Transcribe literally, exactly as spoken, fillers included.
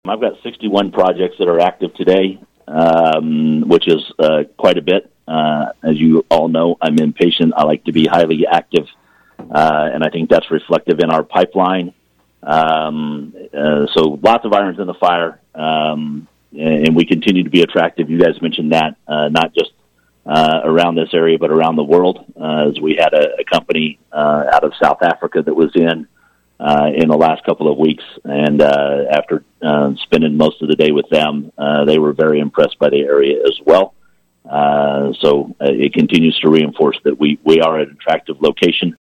I've got sixty-one projects that are active today, um, which is uh, quite a bit. Uh, as you all know, I'm impatient. I like to be highly active, uh, and I think that's reflective in our pipeline. Um, uh, so lots of irons in the fire, um, and we continue to be attractive. You guys mentioned that, uh, not just uh, around this area, but around the world, uh, as we had a, a company uh, out of South Africa that was in Uh, in the last couple of weeks, and uh, after uh, spending most of the day with them, uh, they were very impressed by the area as well. Uh, so uh, it continues to reinforce that we, we are an attractive location.